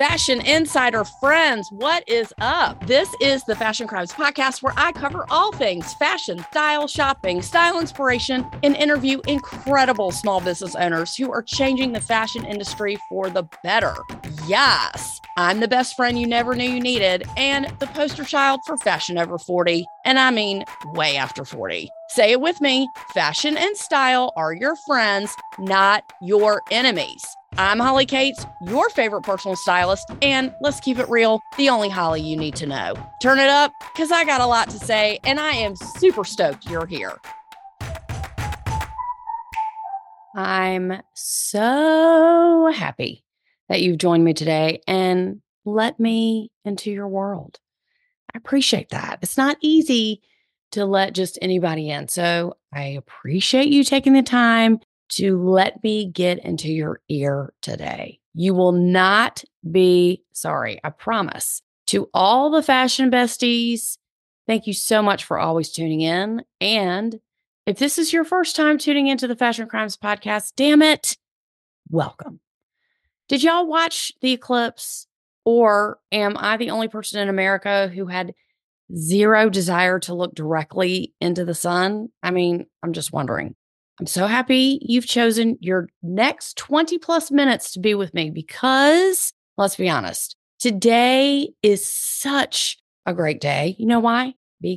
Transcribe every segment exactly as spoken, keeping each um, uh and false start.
Fashion Insider friends, what is up? This is the Fashion Crimes Podcast, where I cover all things fashion, style, shopping, style inspiration, and interview incredible small business owners who are changing the fashion industry for the better. Yes, I'm the best friend you never knew you needed and the poster child for fashion over forty. And I mean way after forty. Say it with me, fashion and style are your friends, not your enemies. I'm Holly Cates, your favorite personal stylist, and let's keep it real, the only Holly you need to know. Turn it up, because I got a lot to say, and I am super stoked you're here. I'm so happy that you've joined me today and let me into your world. I appreciate that. It's not easy to let just anybody in, so I appreciate you taking the time to let me get into your ear today. You will not be sorry, I promise. To all the fashion besties, thank you so much for always tuning in. And if this is your first time tuning into the Fashion Crimes Podcast, damn it, welcome. Did y'all watch the eclipse? Or am I the only person in America who had zero desire to look directly into the sun? I mean, I'm just wondering. I'm so happy you've chosen your next twenty plus minutes to be with me because, let's be honest, today is such a great day. You know why?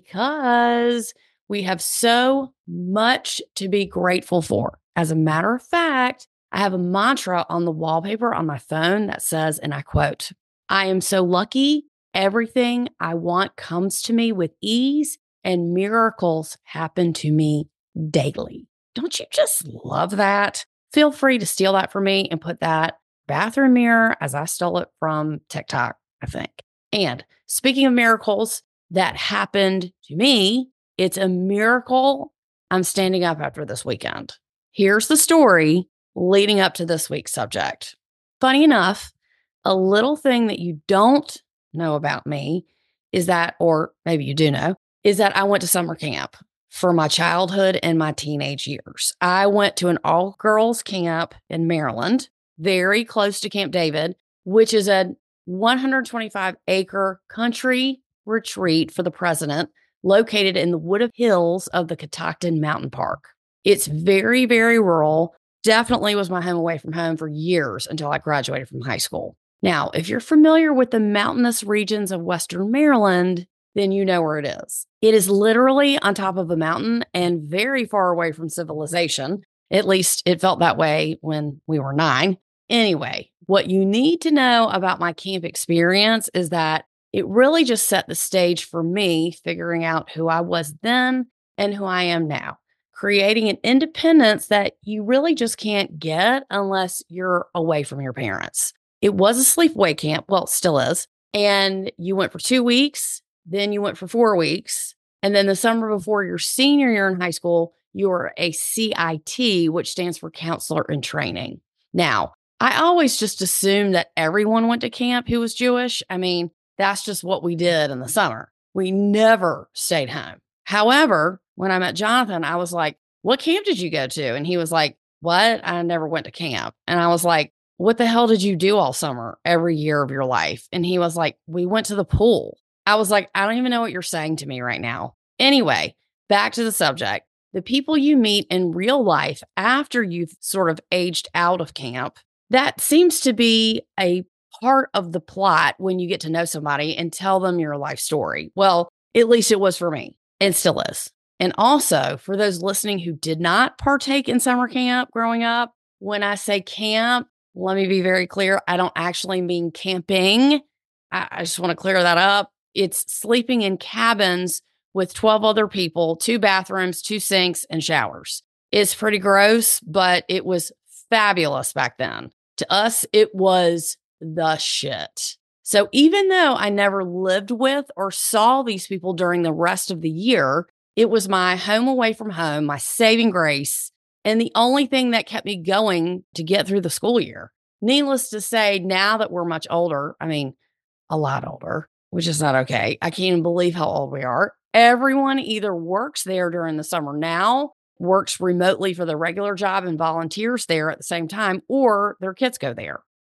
Because we have so much to be grateful for. As a matter of fact, I have a mantra on the wallpaper on my phone that says, and I quote, "I am so lucky. Everything I want comes to me with ease and miracles happen to me daily." Don't you just love that? Feel free to steal that from me and put that bathroom mirror as I stole it from TikTok, I think. And speaking of miracles that happened to me, it's a miracle I'm standing up after this weekend. Here's the story leading up to this week's subject. Funny enough, a little thing that you don't know about me is that, or maybe you do know, is that I went to summer camp for my childhood and my teenage years. I went to an all-girls camp in Maryland, very close to Camp David, which is a one hundred twenty-five acre country retreat for the president located in the wooded hills of the Catoctin Mountain Park. It's very, very rural. Definitely was my home away from home for years until I graduated from high school. Now, if you're familiar with the mountainous regions of Western Maryland, then you know where it is. It is literally on top of a mountain and very far away from civilization. At least it felt that way when we were nine. Anyway, what you need to know about my camp experience is that it really just set the stage for me figuring out who I was then and who I am now, creating an independence that you really just can't get unless you're away from your parents. It was a sleepaway camp. Well, it still is. And you went for two weeks. Then you went for four weeks. And then the summer before your senior year in high school, you were a C I T, which stands for Counselor in Training. Now, I always just assumed that everyone went to camp who was Jewish. I mean, that's just what we did in the summer. We never stayed home. However, when I met Jonathan, I was like, "What camp did you go to?" And he was like, "What? I never went to camp." And I was like, "What the hell did you do all summer, every year of your life?" And he was like, "We went to the pool." I was like, I don't even know what you're saying to me right now. Anyway, back to the subject. The people you meet in real life after you've sort of aged out of camp, that seems to be a part of the plot when you get to know somebody and tell them your life story. Well, at least it was for me and still is. And also for those listening who did not partake in summer camp growing up, when I say camp, let me be very clear. I don't actually mean camping. I, I just want to clear that up. It's sleeping in cabins with twelve other people, two bathrooms, two sinks, and showers. It's pretty gross, but it was fabulous back then. To us, it was the shit. So even though I never lived with or saw these people during the rest of the year, it was my home away from home, my saving grace, and the only thing that kept me going to get through the school year. Needless to say, now that we're much older, I mean, a lot older, which is not okay. I can't even believe how old we are. Everyone either works there during the summer now, works remotely for the regular job and volunteers there at the same time, or their kids go there.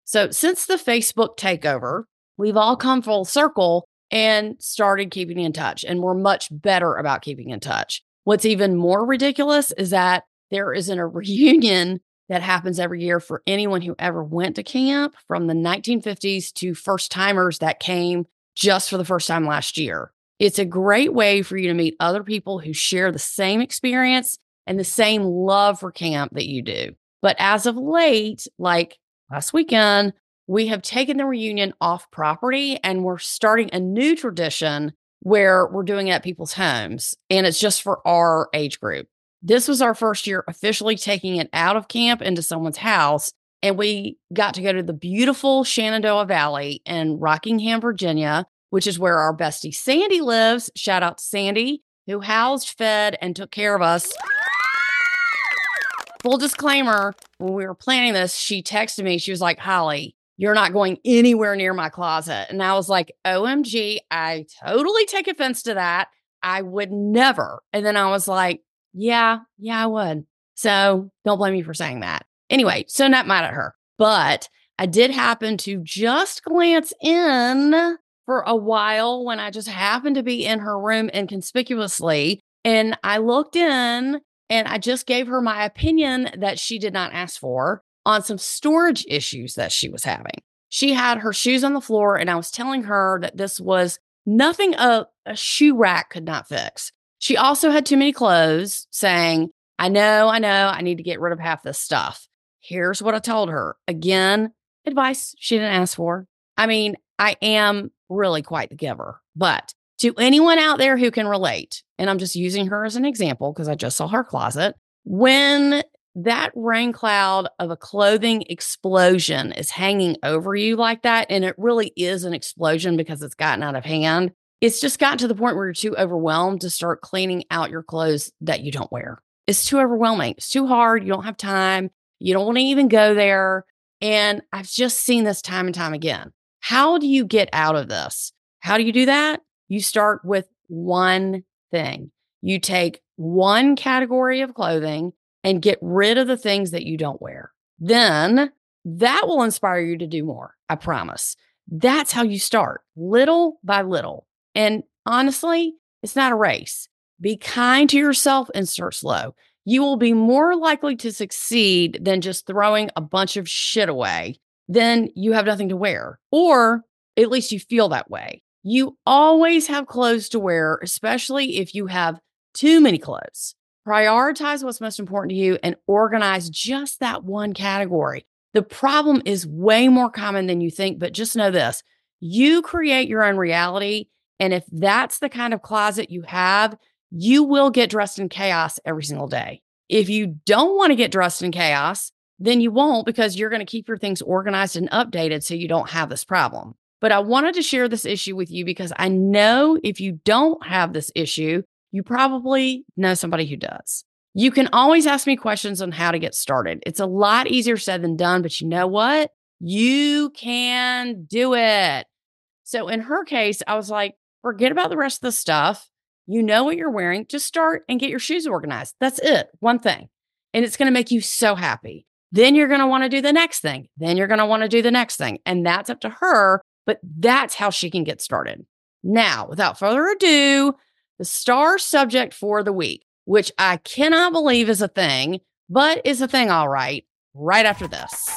So since the Facebook takeover, we've all come full circle and started keeping in touch, and we're much better about keeping in touch. What's even more ridiculous is that there isn't a reunion that happens every year for anyone who ever went to camp, from the nineteen fifties to first timers that came just for the first time last year. It's a great way for you to meet other people who share the same experience and the same love for camp that you do. But as of late, like last weekend, we have taken the reunion off property and we're starting a new tradition where we're doing it at people's homes, and it's just for our age group. This was our first year officially taking it out of camp into someone's house, and we got to go to the beautiful Shenandoah Valley in Rockingham, Virginia, which is where our bestie Sandy lives. Shout out to Sandy, who housed, fed, and took care of us. Full disclaimer, when we were planning this, she texted me. She was like, Holly, you're not going anywhere near my closet. And I was like, O M G, I totally take offense to that. I would never. And then I was like, yeah, yeah, I would. So don't blame me for saying that. Anyway, so not mad at her. But I did happen to just glance in for a while when I just happened to be in her room inconspicuously. And I looked in and I just gave her my opinion that she did not ask for on some storage issues that she was having. She had her shoes on the floor, and I was telling her that this was nothing a, a shoe rack could not fix. She also had too many clothes, saying, I know, I know, I need to get rid of half this stuff. Here's what I told her. Again, advice she didn't ask for. I mean, I am really quite the giver, but to anyone out there who can relate, and I'm just using her as an example because I just saw her closet, when that rain cloud of a clothing explosion is hanging over you like that, and it really is an explosion because it's gotten out of hand, it's just gotten to the point where you're too overwhelmed to start cleaning out your clothes that you don't wear. It's too overwhelming. It's too hard. You don't have time. You don't want to even go there. And I've just seen this time and time again. How do you get out of this? How do you do that? You start with one thing. You take one category of clothing and get rid of the things that you don't wear. Then that will inspire you to do more. I promise. That's how you start, little by little. And honestly, it's not a race. Be kind to yourself and start slow. You will be more likely to succeed than just throwing a bunch of shit away. Then you have nothing to wear, or at least you feel that way. You always have clothes to wear, especially if you have too many clothes. Prioritize what's most important to you and organize just that one category. The problem is way more common than you think, but just know this. You create your own reality, and if that's the kind of closet you have, you will get dressed in chaos every single day. If you don't want to get dressed in chaos, then you won't, because you're going to keep your things organized and updated so you don't have this problem. But I wanted to share this issue with you because I know if you don't have this issue, you probably know somebody who does. You can always ask me questions on how to get started. It's a lot easier said than done, but you know what? You can do it. So in her case, I was like, forget about the rest of the stuff. You know what you're wearing. Just start and get your shoes organized. That's it. One thing. And it's going to make you so happy. Then you're going to want to do the next thing. Then you're going to want to do the next thing. And that's up to her, but that's how she can get started. Now, without further ado, the star subject for the week, which I cannot believe is a thing, but is a thing all right, right after this.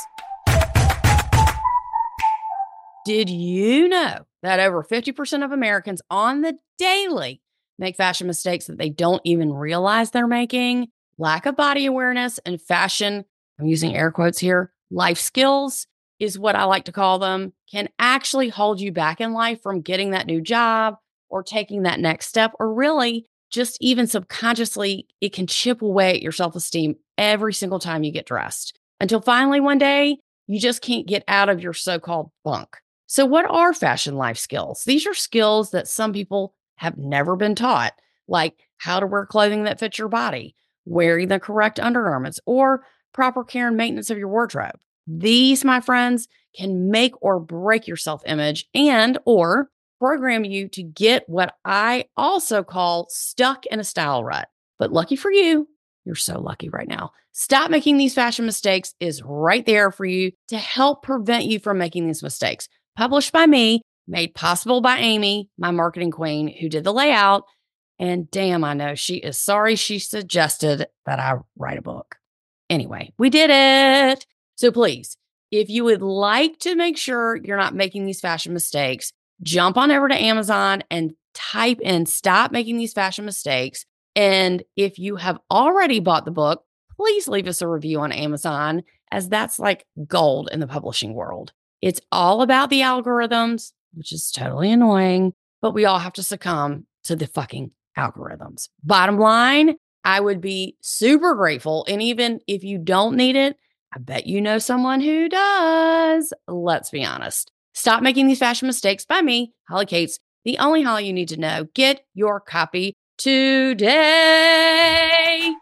Did you know that over fifty percent of Americans on the daily make fashion mistakes that they don't even realize they're making? Lack of body awareness and fashion, I'm using air quotes here, life skills is what I like to call them, can actually hold you back in life from getting that new job or taking that next step, or really just even subconsciously, it can chip away at your self-esteem every single time you get dressed until finally one day you just can't get out of your so-called funk. So what are fashion life skills? These are skills that some people have never been taught, like how to wear clothing that fits your body, wearing the correct undergarments, or proper care and maintenance of your wardrobe. These, my friends, can make or break your self-image and or program you to get what I also call stuck in a style rut. But lucky for you, You're so lucky right now. Stop Making These Fashion Mistakes is right there for you to help prevent you from making these mistakes. Published by me, made possible by Amy, my marketing queen, who did the layout. And damn, I know she is sorry she suggested that I write a book. Anyway, we did it. So please, if you would like to make sure you're not making these fashion mistakes, jump on over to Amazon and type in Stop Making These Fashion Mistakes. And if you have already bought the book, please leave us a review on Amazon, as that's like gold in the publishing world. It's all about the algorithms, which is totally annoying, but we all have to succumb to the fucking algorithms. Bottom line, I would be super grateful. And even if you don't need it, I bet you know someone who does. Let's be honest. Stop Making These Fashion Mistakes by me, Holly Cates, the only Holly you need to know. Get your copy today.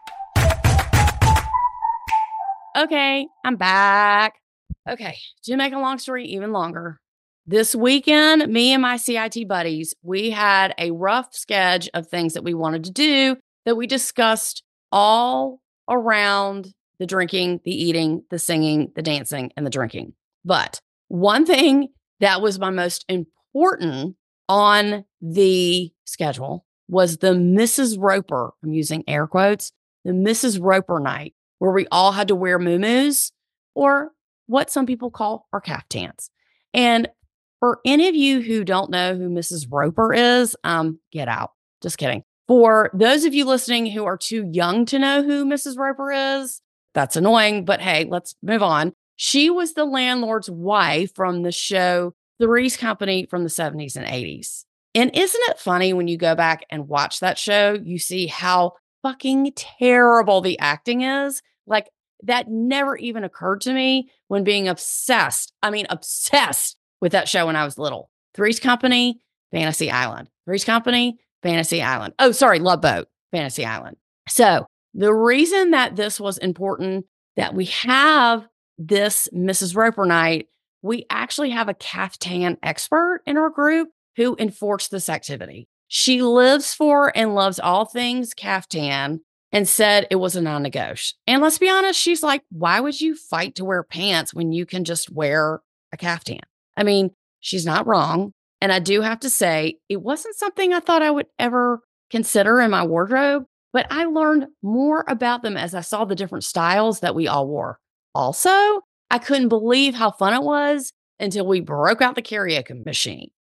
Okay, I'm back. Okay, to make a long story even longer, this weekend, me and my C I T buddies, we had a rough sketch of things that we wanted to do that we discussed all around the drinking, the eating, the singing, the dancing, and the drinking. But one thing that was my most important on the schedule was the Missus Roper, I'm using air quotes, the Missus Roper night, where we all had to wear muumuus, or what some people call our caftans. And for any of you who don't know who Missus Roper is, um, get out. Just kidding. For those of you listening who are too young to know who Missus Roper is, that's annoying, but hey, let's move on. She was the landlord's wife from the show Three's Company from the seventies and eighties. And isn't it funny when you go back and watch that show, you see how fucking terrible the acting is? Like, that never even occurred to me when being obsessed, I mean, obsessed with that show when I was little. Three's Company, Fantasy Island. Three's Company, Fantasy Island. Oh, sorry, Love Boat, Fantasy Island. So the reason that this was important, that we have this Missus Roper night, we actually have a caftan expert in our group who enforced this activity. She lives for and loves all things caftan and said it was a non-negotiable. And let's be honest, she's like, why would you fight to wear pants when you can just wear a caftan? I mean, she's not wrong. And I do have to say, it wasn't something I thought I would ever consider in my wardrobe, but I learned more about them as I saw the different styles that we all wore. Also, I couldn't believe how fun it was until we broke out the karaoke machine.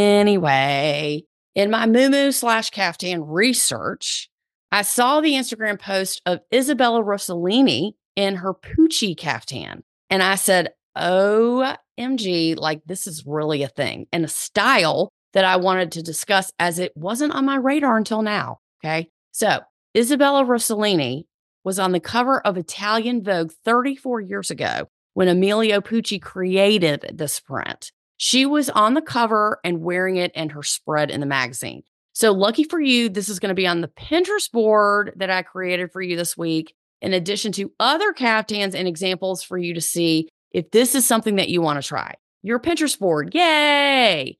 Anyway, in my muumuu slash caftan research, I saw the Instagram post of Isabella Rossellini in her Pucci caftan. And I said, O M G, like, this is really a thing and a style that I wanted to discuss, as it wasn't on my radar until now. Okay. So Isabella Rossellini was on the cover of Italian Vogue thirty-four years ago when Emilio Pucci created this print. She was on the cover and wearing it in her spread in the magazine. So lucky for you, this is going to be on the Pinterest board that I created for you this week, in addition to other caftans and examples for you to see if this is something that you want to try. Your Pinterest board, yay!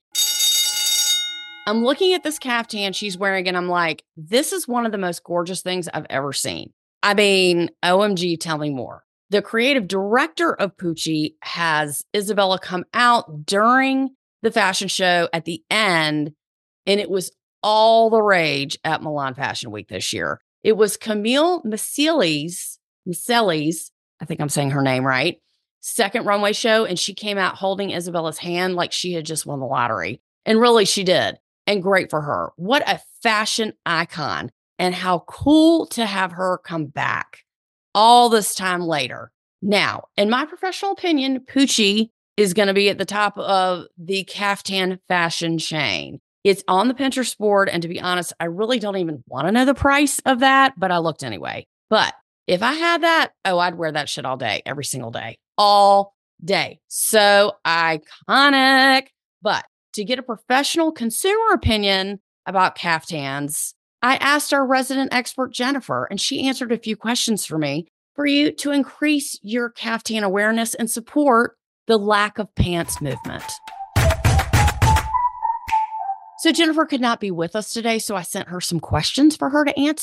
I'm looking at this caftan she's wearing and I'm like, this is one of the most gorgeous things I've ever seen. I mean, O M G, tell me more. The creative director of Pucci has Isabella come out during the fashion show at the end, and it was all the rage at Milan Fashion Week this year. It was Camille Micelli's, Micelli's, I think I'm saying her name right, second runway show, and she came out holding Isabella's hand like she had just won the lottery. And really, she did. And great for her. What a fashion icon. And how cool to have her come back all this time later. Now, in my professional opinion, Pucci is going to be at the top of the caftan fashion chain. It's on the Pinterest board. And to be honest, I really don't even want to know the price of that, but I looked anyway. But if I had that, oh, I'd wear that shit all day, every single day, all day. So iconic. But to get a professional consumer opinion about caftans, I asked our resident expert, Jennifer, and she answered a few questions for me for you to increase your caftan awareness and support the lack of pants movement. So Jennifer could not be with us today, so I sent her some questions for her to answer.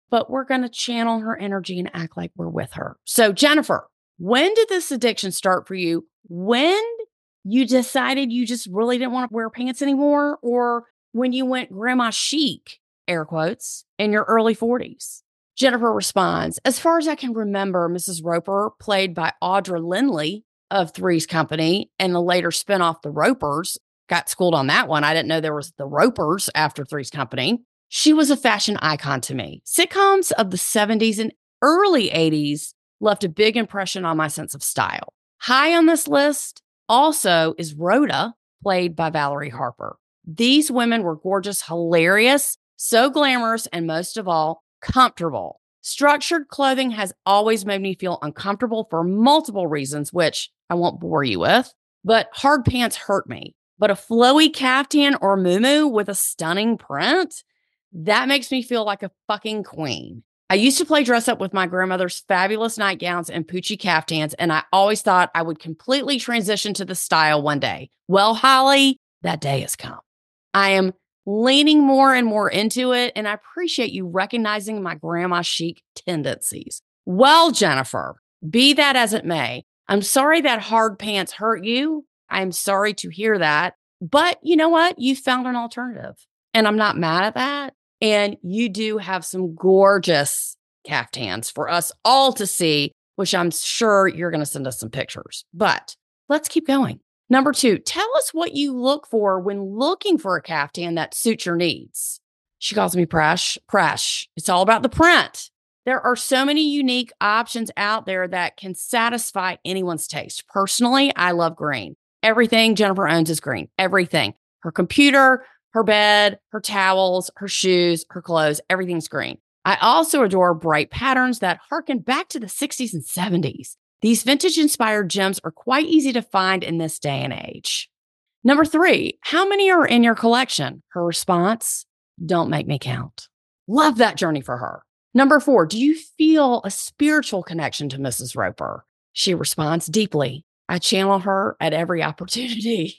but we're going to channel her energy and act like we're with her. So, Jennifer, when did this addiction start for you? When you decided you just really didn't want to wear pants anymore? Or when you went grandma chic, air quotes, in your early forties? Jennifer responds, as far as I can remember, Missus Roper, played by Audra Lindley of Three's Company and the later spinoff The Ropers, got schooled on that one. I didn't know there was The Ropers after Three's Company. She was a fashion icon to me. Sitcoms of the seventies and early eighties left a big impression on my sense of style. High on this list also is Rhoda, played by Valerie Harper. These women were gorgeous, hilarious, so glamorous, and most of all, comfortable. Structured clothing has always made me feel uncomfortable for multiple reasons, which I won't bore you with, but hard pants hurt me. But a flowy caftan or muumuu with a stunning print, that makes me feel like a fucking queen. I used to play dress up with my grandmother's fabulous nightgowns and Poochie caftans, and I always thought I would completely transition to the style one day. Well, Holly, that day has come. I am leaning more and more into it, and I appreciate you recognizing my grandma chic tendencies. Well, Jennifer, be that as it may, I'm sorry that hard pants hurt you. I'm sorry to hear that, but you know what? You found an alternative, and I'm not mad at that. And you do have some gorgeous caftans for us all to see, which I'm sure you're going to send us some pictures. But let's keep going. Number two, tell us what you look for when looking for a caftan that suits your needs. She calls me Presh. Presh. It's all about the print. There are so many unique options out there that can satisfy anyone's taste. Personally, I love green. Everything Jennifer owns is green. Everything. Her computer, her bed, her towels, her shoes, her clothes, everything's green. I also adore bright patterns that harken back to the sixties and seventies. These vintage-inspired gems are quite easy to find in this day and age. Number three, how many are in your collection? Her response, don't make me count. Love that journey for her. Number four, do you feel a spiritual connection to Missus Roper? She responds, deeply. I channel her at every opportunity,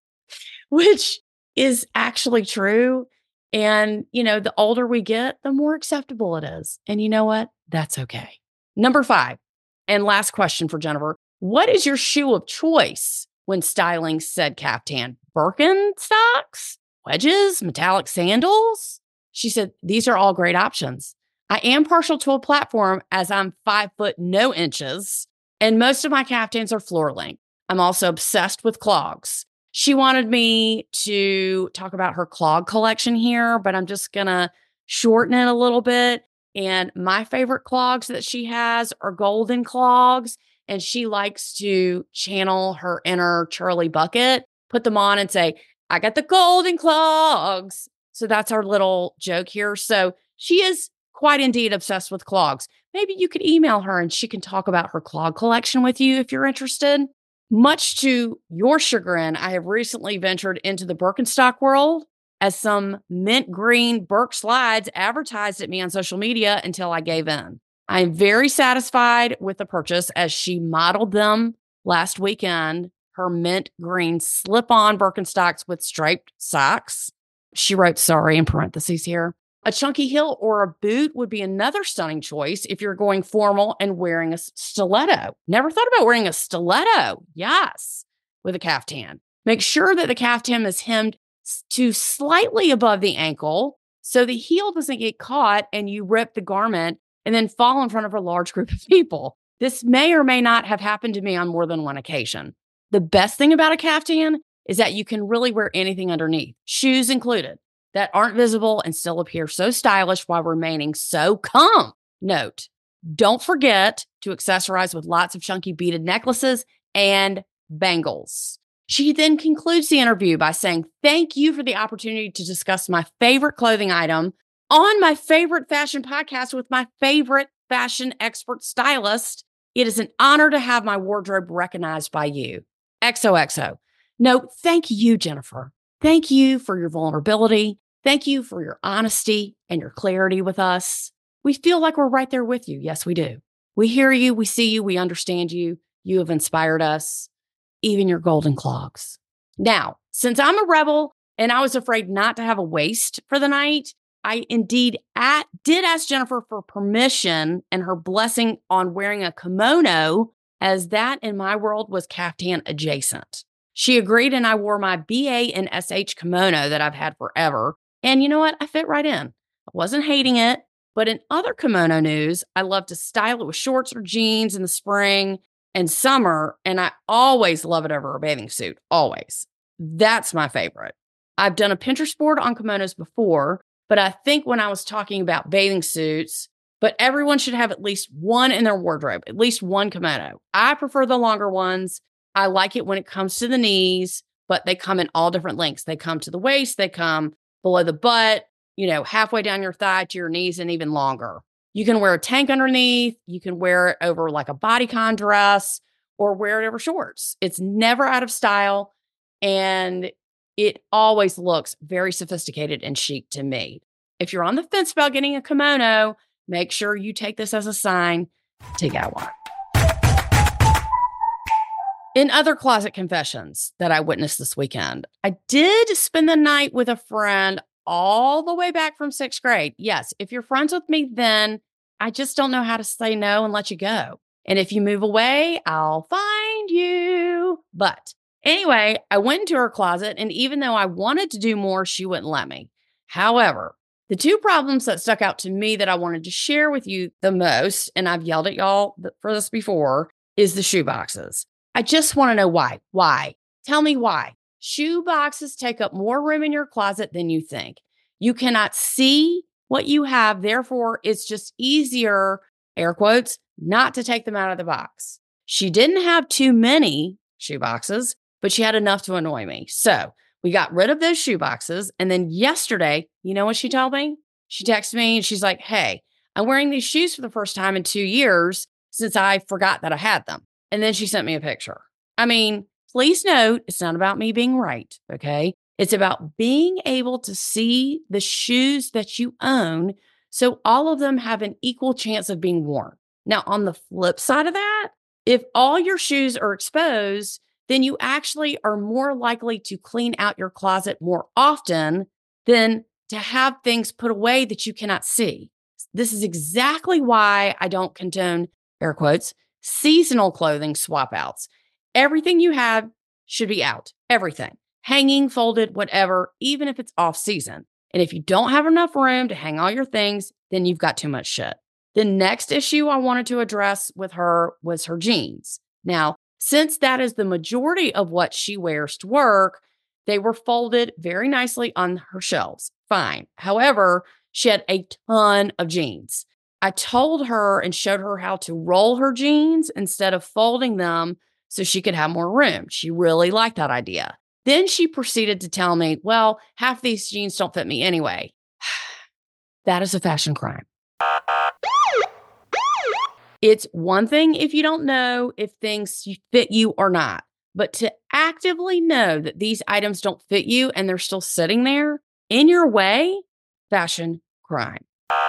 which is actually true. And, you know, the older we get, the more acceptable it is. And you know what? That's okay. Number five, and last question for Jennifer. What is your shoe of choice when styling said caftan? Birkenstocks, wedges, metallic sandals? She said, these are all great options. I am partial to a platform as I'm five foot no inches, and most of my caftans are floor length. I'm also obsessed with clogs. She wanted me to talk about her clog collection here, but I'm just going to shorten it a little bit. And my favorite clogs that she has are golden clogs. And she likes to channel her inner Charlie Bucket, put them on and say, I got the golden clogs. So that's our little joke here. So she is quite indeed obsessed with clogs. Maybe you could email her and she can talk about her clog collection with you if you're interested. Much to your chagrin, I have recently ventured into the Birkenstock world as some mint green Birk slides advertised at me on social media until I gave in. I am very satisfied with the purchase as she modeled them last weekend, her mint green slip-on Birkenstocks with striped socks. She wrote sorry in parentheses here. A chunky heel or a boot would be another stunning choice if you're going formal and wearing a stiletto. Never thought about wearing a stiletto. Yes, with a caftan. Make sure that the caftan is hemmed to slightly above the ankle so the heel doesn't get caught and you rip the garment and then fall in front of a large group of people. This may or may not have happened to me on more than one occasion. The best thing about a caftan is that you can really wear anything underneath, shoes included, that aren't visible and still appear so stylish while remaining so calm. Note, don't forget to accessorize with lots of chunky beaded necklaces and bangles. She then concludes the interview by saying, thank you for the opportunity to discuss my favorite clothing item on my favorite fashion podcast with my favorite fashion expert stylist. It is an honor to have my wardrobe recognized by you. X O X O. No, thank you, Jennifer. Thank you for your vulnerability. Thank you for your honesty and your clarity with us. We feel like we're right there with you. Yes, we do. We hear you. We see you. We understand you. You have inspired us, even your golden clogs. Now, since I'm a rebel and I was afraid not to have a waist for the night, I indeed at, did ask Jennifer for permission and her blessing on wearing a kimono, as that in my world was caftan adjacent. She agreed, and I wore my B A and S H kimono that I've had forever. And you know what? I fit right in. I wasn't hating it, but in other kimono news, I love to style it with shorts or jeans in the spring and summer, and I always love it over a bathing suit, always. That's my favorite. I've done a Pinterest board on kimonos before, but I think when I was talking about bathing suits, but everyone should have at least one in their wardrobe, at least one kimono. I prefer the longer ones. I like it when it comes to the knees, but they come in all different lengths. They come to the waist, they come below the butt, you know, halfway down your thigh to your knees, and even longer. You can wear a tank underneath. You can wear it over like a bodycon dress or wear it over shorts. It's never out of style, and it always looks very sophisticated and chic to me. If you're on the fence about getting a kimono, make sure you take this as a sign to get one. In other closet confessions that I witnessed this weekend, I did spend the night with a friend all the way back from sixth grade. Yes, if you're friends with me, then I just don't know how to say no and let you go. And if you move away, I'll find you. But anyway, I went into her closet, and even though I wanted to do more, she wouldn't let me. However, the two problems that stuck out to me that I wanted to share with you the most, and I've yelled at y'all for this before, is the shoe boxes. I just want to know why. Why? Tell me why. Shoe boxes take up more room in your closet than you think. You cannot see what you have. Therefore, it's just easier, air quotes, not to take them out of the box. She didn't have too many shoe boxes, but she had enough to annoy me. So we got rid of those shoe boxes. And then yesterday, you know what she told me? She texted me and she's like, hey, I'm wearing these shoes for the first time in two years since I forgot that I had them. And then she sent me a picture. I mean, please note, it's not about me being right, okay? It's about being able to see the shoes that you own so all of them have an equal chance of being worn. Now, on the flip side of that, if all your shoes are exposed, then you actually are more likely to clean out your closet more often than to have things put away that you cannot see. This is exactly why I don't condone, air quotes, seasonal clothing swap outs. Everything you have should be out. Everything. Hanging, folded, whatever, even if it's off season. And if you don't have enough room to hang all your things, then you've got too much shit. The next issue I wanted to address with her was her jeans. Now, since that is the majority of what she wears to work, they were folded very nicely on her shelves. Fine. However, she had a ton of jeans. I told her and showed her how to roll her jeans instead of folding them so she could have more room. She really liked that idea. Then she proceeded to tell me, well, half these jeans don't fit me anyway. That is a fashion crime. It's one thing if you don't know if things fit you or not, but to actively know that these items don't fit you and they're still sitting there in your way, fashion crime.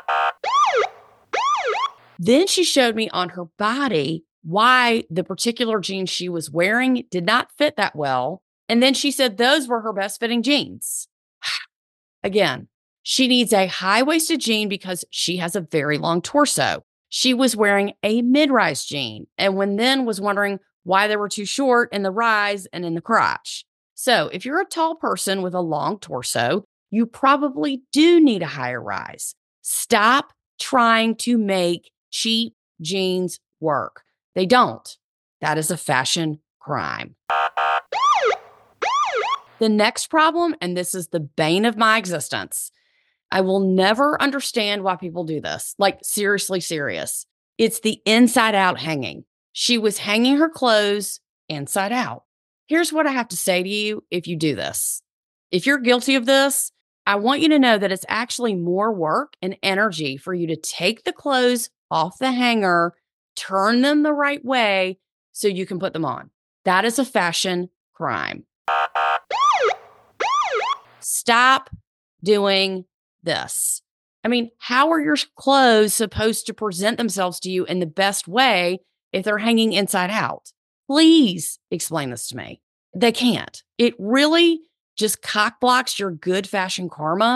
Then she showed me on her body why the particular jeans she was wearing did not fit that well. And then she said those were her best fitting jeans. Again, she needs a high-waisted jean because she has a very long torso. She was wearing a mid-rise jean and when then was wondering why they were too short in the rise and in the crotch. So if you're a tall person with a long torso, you probably do need a higher rise. Stop trying to make cheap jeans work. They don't. That is a fashion crime. The next problem, and this is the bane of my existence, I will never understand why people do this. Like, seriously serious. It's the inside out hanging. She was hanging her clothes inside out. Here's what I have to say to you if you do this. If you're guilty of this, I want you to know that it's actually more work and energy for you to take the clothes off the hanger, turn them the right way so you can put them on. That is a fashion crime. Stop doing this. I mean, how are your clothes supposed to present themselves to you in the best way if they're hanging inside out? Please explain this to me. They can't. It really just cock blocks your good fashion karma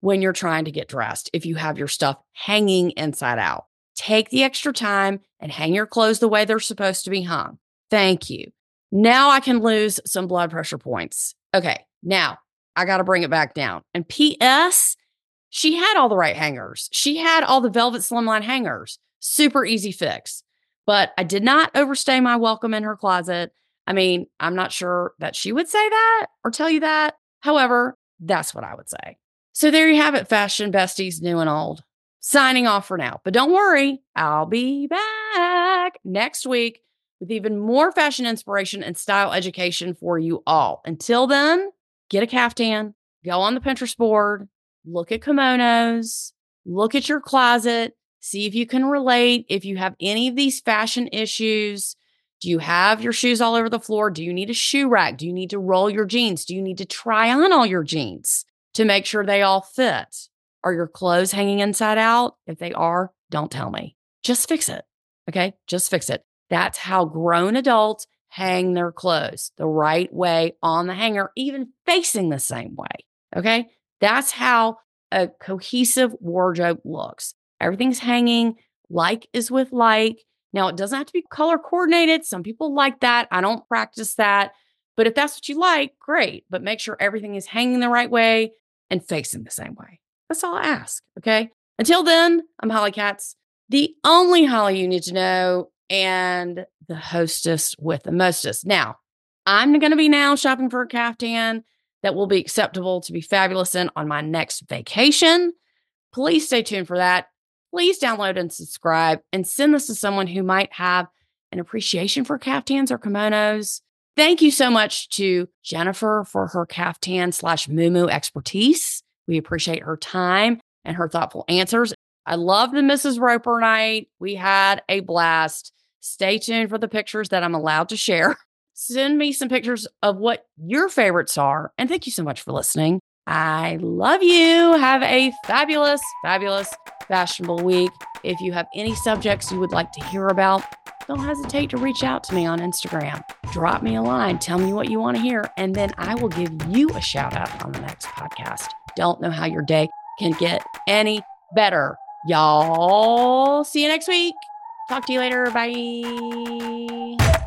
when you're trying to get dressed if you have your stuff hanging inside out. Take the extra time and hang your clothes the way they're supposed to be hung. Thank you. Now I can lose some blood pressure points. Okay, now I got to bring it back down. And P S, she had all the right hangers. She had all the velvet slimline hangers. Super easy fix. But I did not overstay my welcome in her closet. I mean, I'm not sure that she would say that or tell you that. However, that's what I would say. So there you have it, fashion besties, new and old. Signing off for now. But don't worry, I'll be back next week with even more fashion inspiration and style education for you all. Until then, get a caftan, go on the Pinterest board, look at kimonos, look at your closet, see if you can relate. If you have any of these fashion issues, do you have your shoes all over the floor? Do you need a shoe rack? Do you need to roll your jeans? Do you need to try on all your jeans to make sure they all fit? Are your clothes hanging inside out? If they are, don't tell me. Just fix it. Okay? Just fix it. That's how grown adults hang their clothes, the right way on the hanger, even facing the same way. Okay? That's how a cohesive wardrobe looks. Everything's hanging like is with like. Now, it doesn't have to be color coordinated. Some people like that. I don't practice that. But if that's what you like, great. But make sure everything is hanging the right way and facing the same way. That's all I ask, okay? Until then, I'm Holly Katz, the only Holly you need to know, and the hostess with the mostest. Now, I'm going to be now shopping for a caftan that will be acceptable to be fabulous in on my next vacation. Please stay tuned for that. Please download and subscribe and send this to someone who might have an appreciation for caftans or kimonos. Thank you so much to Jennifer for her caftan slash muumuu expertise. We appreciate her time and her thoughtful answers. I love the Missus Roper night. We had a blast. Stay tuned for the pictures that I'm allowed to share. Send me some pictures of what your favorites are. And thank you so much for listening. I love you. Have a fabulous, fabulous, fashionable week. If you have any subjects you would like to hear about, don't hesitate to reach out to me on Instagram. Drop me a line. Tell me what you want to hear. And then I will give you a shout out on the next podcast. Don't know how your day can get any better. Y'all, see you next week. Talk to you later. Bye.